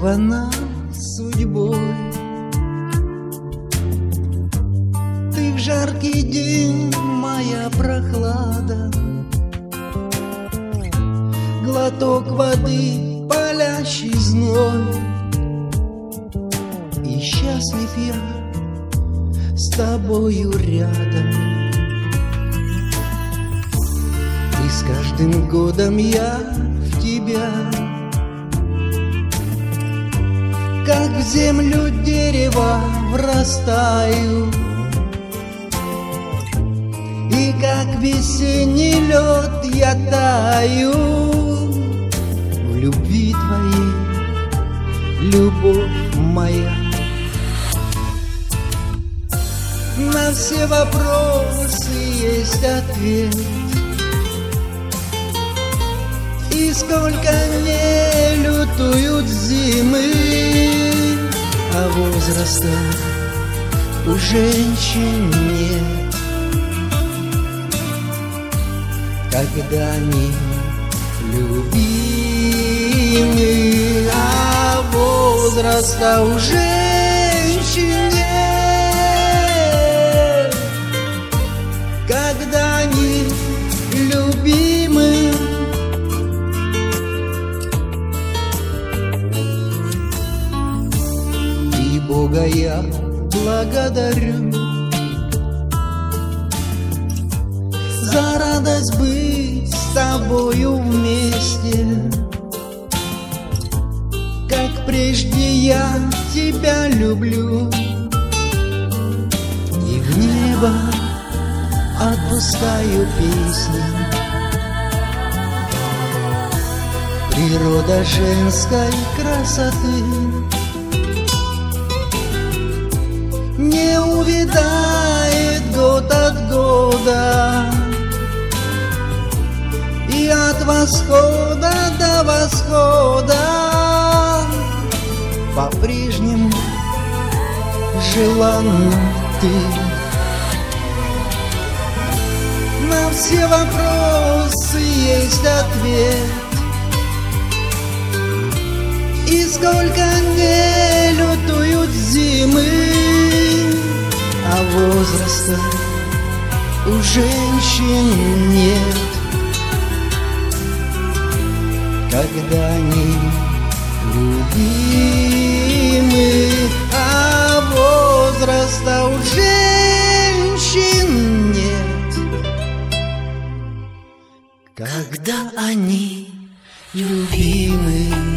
дарована судьбой. Ты в жаркий день моя прохлада, глоток воды, палящий зной. И счастлив я с тобою рядом. И с каждым годом я в тебя, как в землю дерева врастаю, и как весенний лед я таю в любви твоей, любовь моя. На все вопросы есть ответ, и сколько не лютуют зимы, а возраста у женщин нет. Когда они любимы, а возраста у женщин нет. Когда они любимы, и Бога я благодарю за радость быть с тобою вместе, как прежде я тебя люблю, и в небо отпускаю песни. Природа женской красоты не увядает год от года, и от восхода до восхода по-прежнему желанна ты. На все вопросы есть ответ, и сколько не лютуют зимы, а возраста у женщин нет. Когда они любимы, а возраста у женщин нет. Когда они любимы.